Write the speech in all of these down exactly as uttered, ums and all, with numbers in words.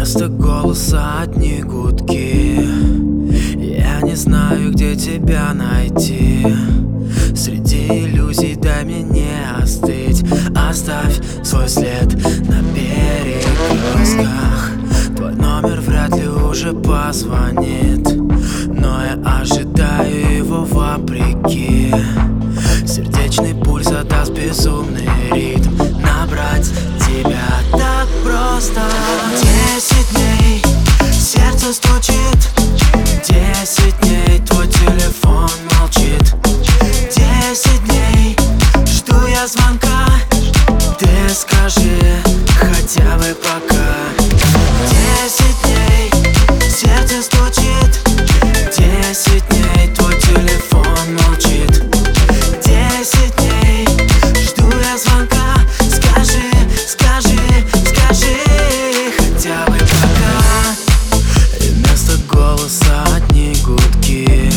Вместо голоса одни гудки. Я не знаю, где тебя найти. Среди иллюзий дай мне не остыть. Оставь свой след на перекрестках. Твой номер вряд ли уже позвонит, но я ожидаю его вопреки. Сердечный пульс задаст безумный ритм. Набрать тебя так просто. Десять дней сердце стучит. Десять дней твой телефон молчит. Десять дней жду я звонка. Ты скажи хотя бы пока. Десять дней сердце стучит. Десять дней твой телефон молчит. Десять дней жду я звонка. Скажи, скажи, скажи хотя бы пока. И вместо голоса одни гудки.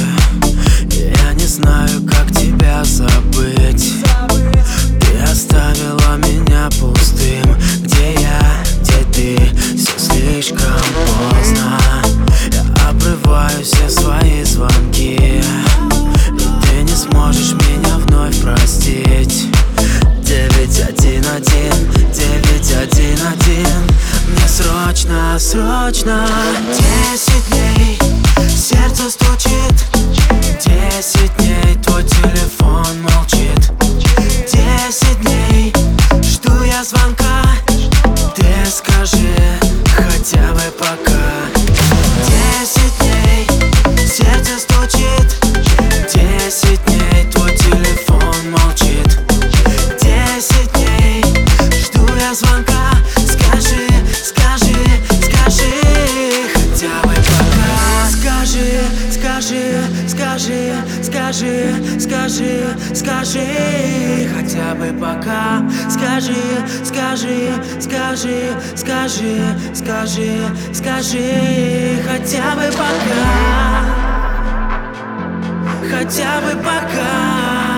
Я не знаю, как тебя забыть. Ты оставила меня пустым. Где я, где ты, все слишком поздно. Я обрываю все свои звонки, и ты не сможешь меня вновь простить. Девять один один, девять один один. Мне срочно, срочно. Десять дней сердце стучит. Десять дней твой телефон молчит. Десять дней жду я звонка. Ты скажи хотя бы пока. Десять дней сердце стучит. Десять дней твой телефон молчит. Десять дней жду я звонка. Скажи, скажи, скажи хотя бы пока. Скажи, скажи, скажи, скажи, скажи, скажи хотя бы пока. Скажи, скажи, скажи, скажи, скажи, скажи хотя бы пока. Хотя бы пока.